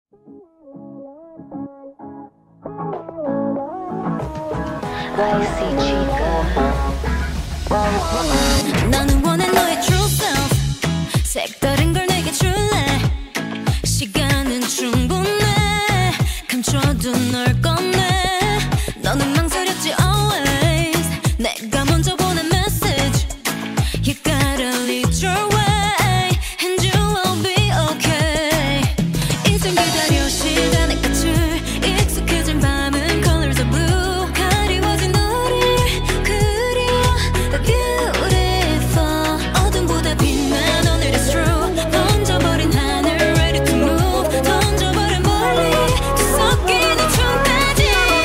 나는 원해 너의 true self 색다른 걸 내게 줄래 시간은 충분해 감춰도 널 꺼내 너는 망설였지 always 내가 먼저 보낸 message You gotta lead your way and you will be okay 인생 기다려 시간의 끝을 익숙해진 밤은 colors of blue 가리워진 우리 그리워 beautiful 어둠보다 빛난 오늘 is true 던져버린 하늘 ready to move 던져버린 멀리 뒤섞이는 춤까지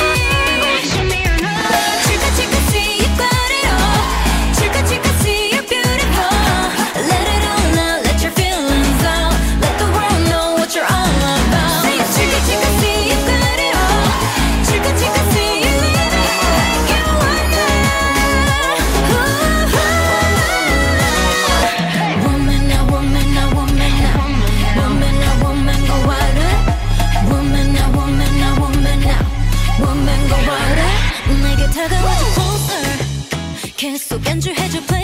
칠까 see you got it all 칠까 see you're beautiful Let it all out let your feelings out Let the world know what you're all about 칠까 see you got it all 칠까 see you living like you want Woman now woman now woman now woman now woman go wild Woman now woman now woman now woman go wild 내게 다가와줘 closer 계속 안주해줘